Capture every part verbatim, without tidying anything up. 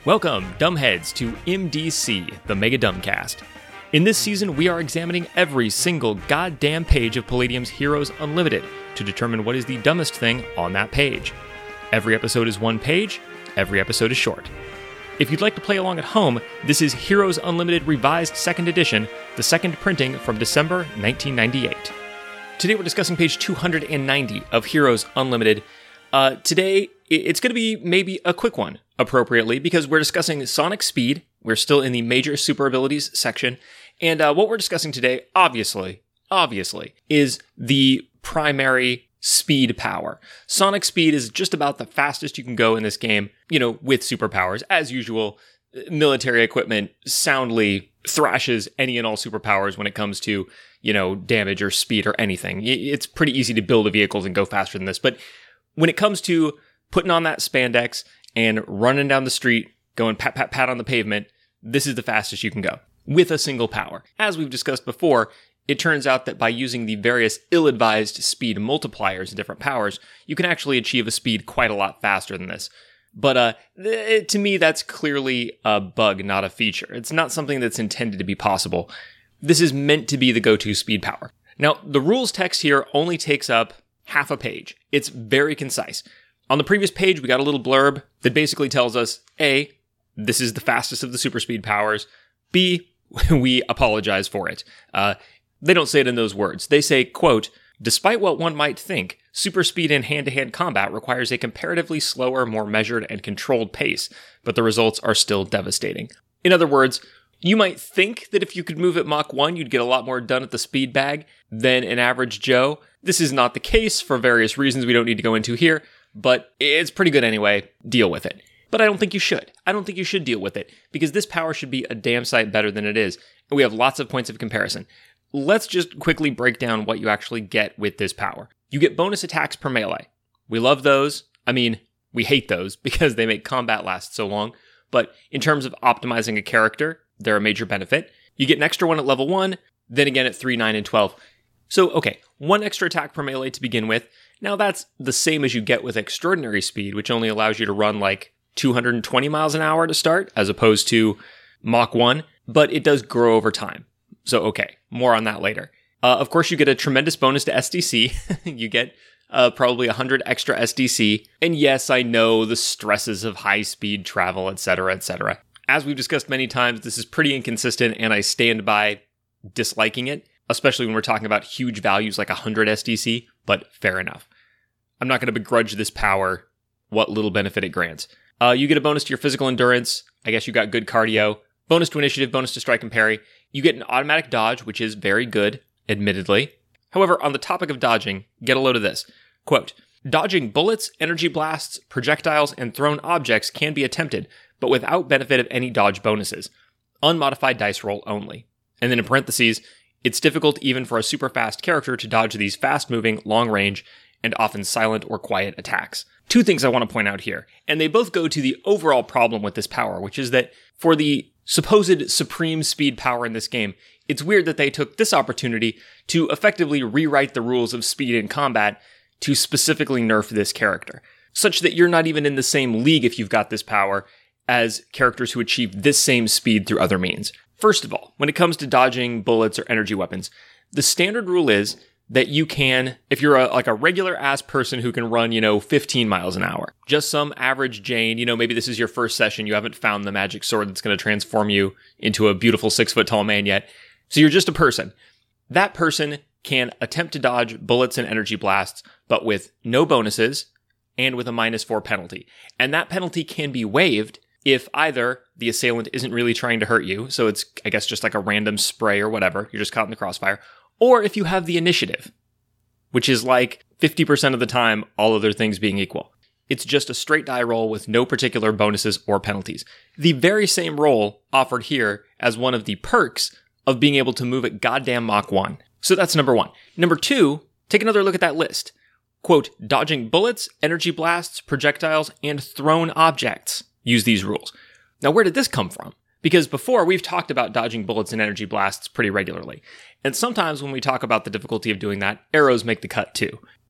Welcome, dumbheads, to M D C, the Mega Dumbcast. In this season, we are examining every single goddamn page of Palladium's Heroes Unlimited to determine what is the dumbest thing on that page. Every episode is one page, every episode is short. If you'd like to play along at home, this is Heroes Unlimited Revised second Edition, the second printing from December nineteen ninety-eight. Today we're discussing page two hundred ninety of Heroes Unlimited. Uh, today, it's going to be maybe a quick one, appropriately, because we're discussing Sonic Speed. We're still in the Major Super Abilities section. And uh, what we're discussing today, obviously, obviously, is the primary speed power. Sonic Speed is just about the fastest you can go in this game, you know, with superpowers. As usual, military equipment soundly thrashes any and all superpowers when it comes to, you know, damage or speed or anything. It's pretty easy to build the vehicles and go faster than this. But when it comes to putting on that spandex and running down the street, going pat, pat, pat on the pavement, this is the fastest you can go with a single power. As we've discussed before, it turns out that by using the various ill-advised speed multipliers and different powers, you can actually achieve a speed quite a lot faster than this. But uh, th- to me, that's clearly a bug, not a feature. It's not something that's intended to be possible. This is meant to be the go-to speed power. Now, the rules text here only takes up half a page. It's very concise. On the previous page, we got a little blurb that basically tells us, A, this is the fastest of the super speed powers. B, we apologize for it. Uh, they don't say it in those words. They say, quote, despite what one might think, super speed in hand-to-hand combat requires a comparatively slower, more measured, and controlled pace, but the results are still devastating. In other words, you might think that if you could move at Mach one, you'd get a lot more done at the speed bag than an average Joe. This is not the case for various reasons we don't need to go into here, but it's pretty good anyway. Deal with it. But I don't think you should. I don't think you should deal with it, because this power should be a damn sight better than it is, and we have lots of points of comparison. Let's just quickly break down what you actually get with this power. You get bonus attacks per melee. We love those. I mean, we hate those because they make combat last so long, but in terms of optimizing a character, they're a major benefit. You get an extra one at level one, then again at three, nine, and twelve. So, okay, one extra attack per melee to begin with. Now that's the same as you get with Extraordinary Speed, which only allows you to run like two hundred twenty miles an hour to start, as opposed to Mach one, but it does grow over time. So, okay, more on that later. Uh, of course, you get a tremendous bonus to S D C. You get uh, probably one hundred extra S D C. And yes, I know the stresses of high-speed travel, et cetera, et cetera. As we've discussed many times, this is pretty inconsistent, and I stand by disliking it, especially when we're talking about huge values like one hundred S D C, but fair enough. I'm not going to begrudge this power what little benefit it grants. Uh, you get a bonus to your physical endurance. I guess you got good cardio. Bonus to initiative, bonus to strike and parry. You get an automatic dodge, which is very good, admittedly. However, on the topic of dodging, get a load of this. Quote, dodging bullets, energy blasts, projectiles, and thrown objects can be attempted, but without benefit of any dodge bonuses. Unmodified dice roll only. And then in parentheses, it's difficult even for a super fast character to dodge these fast-moving, long-range, and often silent or quiet attacks. Two things I want to point out here, and they both go to the overall problem with this power, which is that for the supposed supreme speed power in this game, it's weird that they took this opportunity to effectively rewrite the rules of speed in combat to specifically nerf this character, such that you're not even in the same league if you've got this power as characters who achieve this same speed through other means. First of all, when it comes to dodging bullets or energy weapons, the standard rule is that you can, if you're a, like a regular ass person who can run, you know, fifteen miles an hour, just some average Jane, you know, maybe this is your first session, you haven't found the magic sword that's going to transform you into a beautiful six foot tall man yet. So you're just a person. That person can attempt to dodge bullets and energy blasts, but with no bonuses and with a minus four penalty. And that penalty can be waived if either the assailant isn't really trying to hurt you, so it's, I guess, just like a random spray or whatever, you're just caught in the crossfire, or if you have the initiative, which is like fifty percent of the time, all other things being equal. It's just a straight die roll with no particular bonuses or penalties. The very same roll offered here as one of the perks of being able to move at goddamn Mach one. So that's number one. Number two, take another look at that list. Quote, dodging bullets, energy blasts, projectiles, and thrown objects use these rules. Now, where did this come from? Because before, we've talked about dodging bullets and energy blasts pretty regularly. And sometimes when we talk about the difficulty of doing that, arrows make the cut too.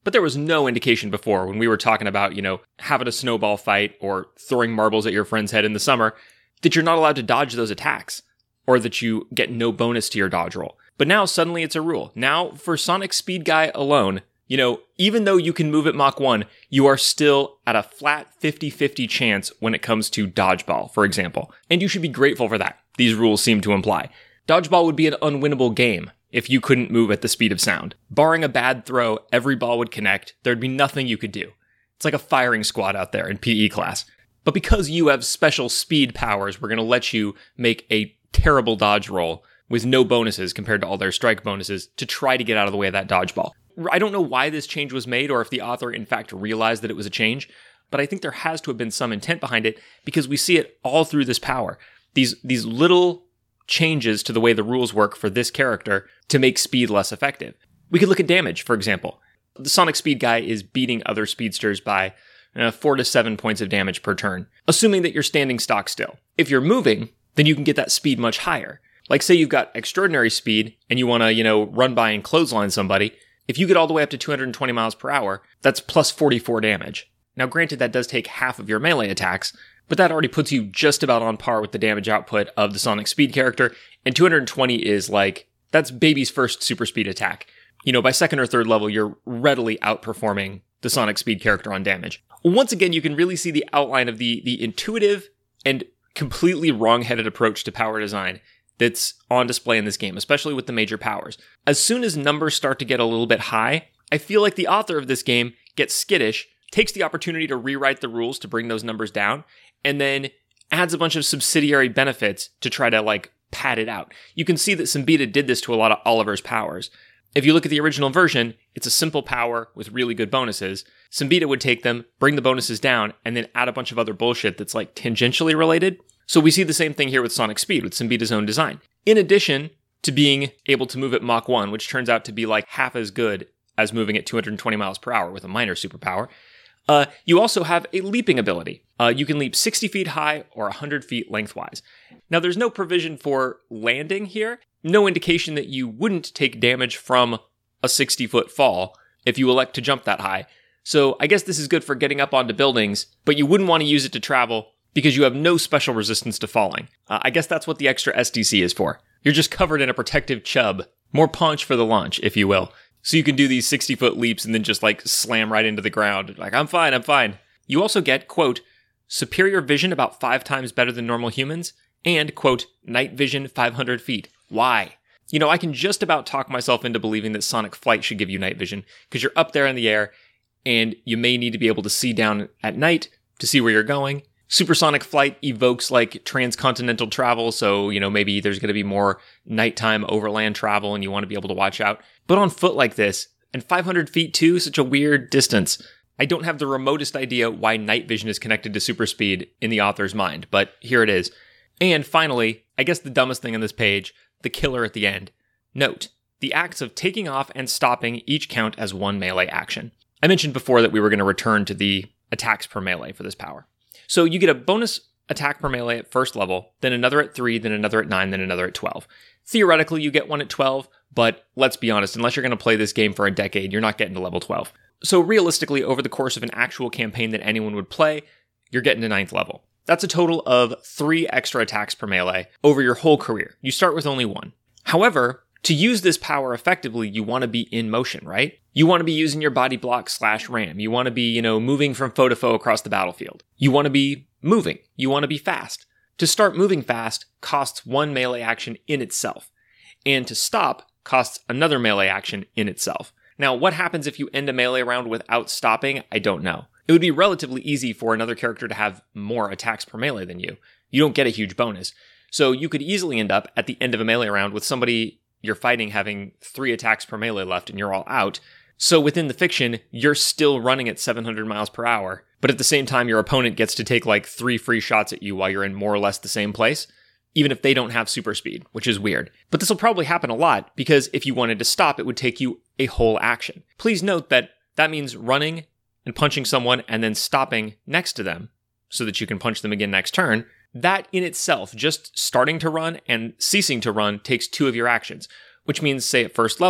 But there was no indication before when we were talking about, you know, having a snowball fight or throwing marbles at your friend's head in the summer that you're not allowed to dodge those attacks or that you get no bonus to your dodge roll. But now suddenly it's a rule. Now for Sonic Speed Guy alone, you know, even though you can move at Mach one, you are still at a flat fifty-fifty chance when it comes to dodgeball, for example. And you should be grateful for that, these rules seem to imply. Dodgeball would be an unwinnable game if you couldn't move at the speed of sound. Barring a bad throw, every ball would connect. There'd be nothing you could do. It's like a firing squad out there in P E class. But because you have special speed powers, we're going to let you make a terrible dodge roll with no bonuses compared to all their strike bonuses to try to get out of the way of that dodgeball. I don't know why this change was made or if the author in fact realized that it was a change, but I think there has to have been some intent behind it because we see it all through this power. These, these little changes to the way the rules work for this character to make speed less effective. We could look at damage, for example. The Sonic Speed Guy is beating other speedsters by uh, four to seven points of damage per turn, assuming that you're standing stock still. If you're moving, then you can get that speed much higher. Like say you've got extraordinary speed and you want to, you know, run by and clothesline somebody. If you get all the way up to two hundred twenty miles per hour, that's plus forty-four damage. Now granted, that does take half of your melee attacks, but that already puts you just about on par with the damage output of the Sonic Speed character, and two hundred twenty is like, that's baby's first super speed attack. You know, by second or third level, you're readily outperforming the Sonic Speed character on damage. Once again, you can really see the outline of the, the intuitive and completely wrong-headed approach to power design that's on display in this game, especially with the major powers. As soon as numbers start to get a little bit high, I feel like the author of this game gets skittish, takes the opportunity to rewrite the rules to bring those numbers down, and then adds a bunch of subsidiary benefits to try to, like, pad it out. You can see that Simbita did this to a lot of Oliver's powers. If you look at the original version, it's a simple power with really good bonuses. Simbita would take them, bring the bonuses down, and then add a bunch of other bullshit that's, like, tangentially related. So we see the same thing here with Sonic Speed, with Simbita's own design. In addition to being able to move at Mach one, which turns out to be like half as good as moving at two hundred twenty miles per hour with a minor superpower, uh, you also have a leaping ability. Uh, you can leap sixty feet high or one hundred feet lengthwise. Now, there's no provision for landing here, no indication that you wouldn't take damage from a sixty-foot fall if you elect to jump that high. So I guess this is good for getting up onto buildings, but you wouldn't want to use it to travel because you have no special resistance to falling. Uh, I guess that's what the extra S D C is for. You're just covered in a protective chub. More punch for the launch, if you will. So you can do these sixty-foot leaps and then just, like, slam right into the ground. Like, I'm fine, I'm fine. You also get, quote, superior vision about five times better than normal humans, and, quote, night vision five hundred feet. Why? You know, I can just about talk myself into believing that Sonic Flight should give you night vision, because you're up there in the air, and you may need to be able to see down at night to see where you're going. Supersonic flight evokes like transcontinental travel, so, you know, maybe there's going to be more nighttime overland travel and you want to be able to watch out. But on foot like this, and five hundred feet too, such a weird distance. I don't have the remotest idea why night vision is connected to super speed in the author's mind, but here it is. And finally, I guess the dumbest thing on this page, the killer at the end. Note, the acts of taking off and stopping each count as one melee action. I mentioned before that we were going to return to the attacks per melee for this power. So you get a bonus attack per melee at first level, then another at three, then another at nine, then another at twelve. Theoretically, you get one at twelve, but let's be honest, unless you're going to play this game for a decade, you're not getting to level twelve. So realistically, over the course of an actual campaign that anyone would play, you're getting to ninth level. That's a total of three extra attacks per melee over your whole career. You start with only one. However, to use this power effectively, you want to be in motion, right? You want to be using your body block slash ram. You want to be, you know, moving from foe to foe across the battlefield. You want to be moving. You want to be fast. To start moving fast costs one melee action in itself. And to stop costs another melee action in itself. Now, what happens if you end a melee round without stopping? I don't know. It would be relatively easy for another character to have more attacks per melee than you. You don't get a huge bonus. So you could easily end up at the end of a melee round with somebody you're fighting having three attacks per melee left and you're all out. So within the fiction, you're still running at seven hundred miles per hour, but at the same time, your opponent gets to take like three free shots at you while you're in more or less the same place, even if they don't have super speed, which is weird. But this will probably happen a lot because if you wanted to stop, it would take you a whole action. Please note that that means running and punching someone and then stopping next to them so that you can punch them again next turn. That in itself, just starting to run and ceasing to run takes two of your actions, which means, say at first level,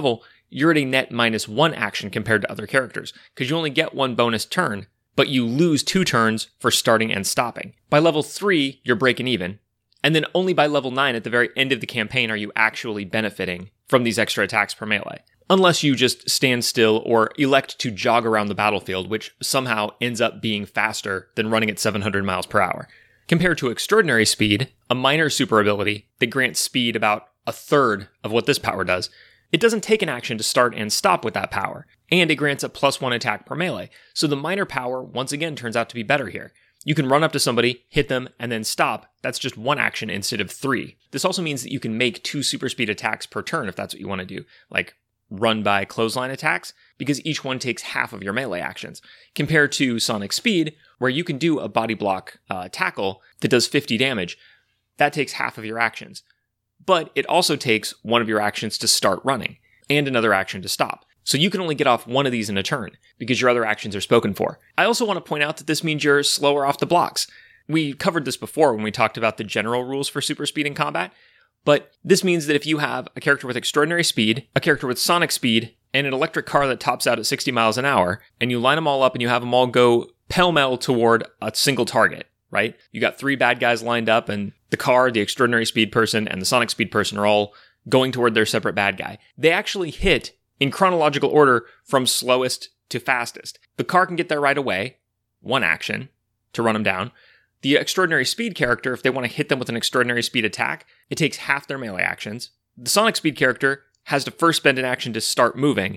you're at a net minus one action compared to other characters, because you only get one bonus turn, but you lose two turns for starting and stopping. By level three, you're breaking even, and then only by level nine at the very end of the campaign are you actually benefiting from these extra attacks per melee. Unless you just stand still or elect to jog around the battlefield, which somehow ends up being faster than running at seven hundred miles per hour. Compared to Extraordinary Speed, a minor super ability that grants speed about a third of what this power does, it doesn't take an action to start and stop with that power, and it grants a plus one attack per melee, so the minor power once again turns out to be better here. You can run up to somebody, hit them, and then stop. That's just one action instead of three. This also means that you can make two super speed attacks per turn if that's what you want to do, like run by clothesline attacks, because each one takes half of your melee actions, compared to Sonic Speed, where you can do a body block uh, tackle that does fifty damage. That takes half of your actions. But it also takes one of your actions to start running, and another action to stop. So you can only get off one of these in a turn, because your other actions are spoken for. I also want to point out that this means you're slower off the blocks. We covered this before when we talked about the general rules for super speed in combat, but this means that if you have a character with extraordinary speed, a character with sonic speed, and an electric car that tops out at sixty miles an hour, and you line them all up and you have them all go pell-mell toward a single target, right? You got three bad guys lined up, and the car, the extraordinary speed person, and the sonic speed person are all going toward their separate bad guy. They actually hit in chronological order from slowest to fastest. The car can get there right away, one action, to run them down. The extraordinary speed character, if they want to hit them with an extraordinary speed attack, it takes half their melee actions. The sonic speed character has to first spend an action to start moving,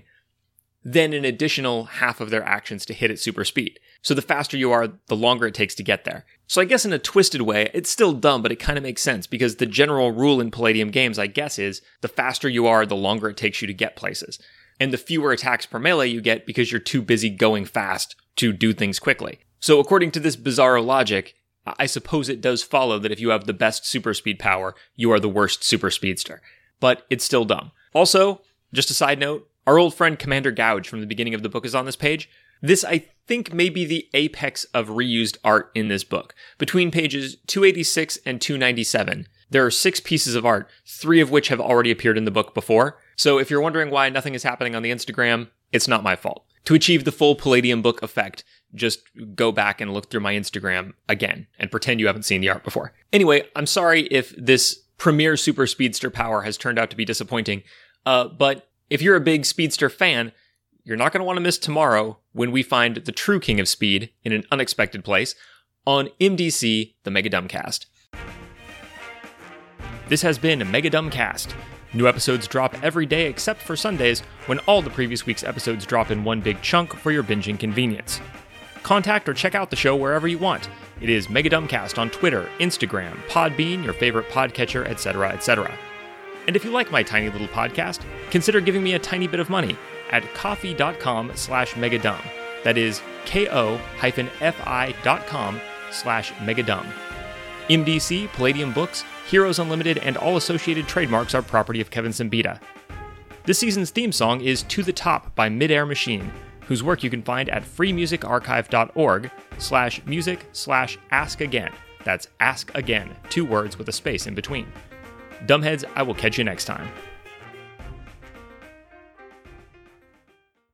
then an additional half of their actions to hit at super speed. So the faster you are, the longer it takes to get there. So I guess in a twisted way, it's still dumb, but it kind of makes sense, because the general rule in Palladium games, I guess, is the faster you are, the longer it takes you to get places. And the fewer attacks per melee you get because you're too busy going fast to do things quickly. So according to this bizarro logic, I suppose it does follow that if you have the best super speed power, you are the worst super speedster. But it's still dumb. Also, just a side note, our old friend Commander Gouge from the beginning of the book is on this page. This, I think, may be the apex of reused art in this book. Between pages two eighty-six and two ninety-seven, there are six pieces of art, three of which have already appeared in the book before. So if you're wondering why nothing is happening on the Instagram, it's not my fault. To achieve the full Palladium book effect, just go back and look through my Instagram again and pretend you haven't seen the art before. Anyway, I'm sorry if this premier super speedster power has turned out to be disappointing, uh, but if you're a big speedster fan, you're not going to want to miss tomorrow when we find the true king of speed in an unexpected place on M D C, the Mega Dumbcast. This has been a Mega Dumbcast. New episodes drop every day except for Sundays, when all the previous week's episodes drop in one big chunk for your binging convenience. Contact or check out the show wherever you want. It is Mega Dumbcast on Twitter, Instagram, Podbean, your favorite podcatcher, et cetera, et cetera. And if you like my tiny little podcast, consider giving me a tiny bit of money at ko-fi.com slash megadumb. That is ko-fi.com slash megadumb. M D C, Palladium Books, Heroes Unlimited, and all associated trademarks are property of Kevin Simbita. This season's theme song is To the Top by Midair Machine, whose work you can find at freemusicarchive.org slash music slash ask again. That's ask again, two words with a space in between. Dumbheads, I will catch you next time.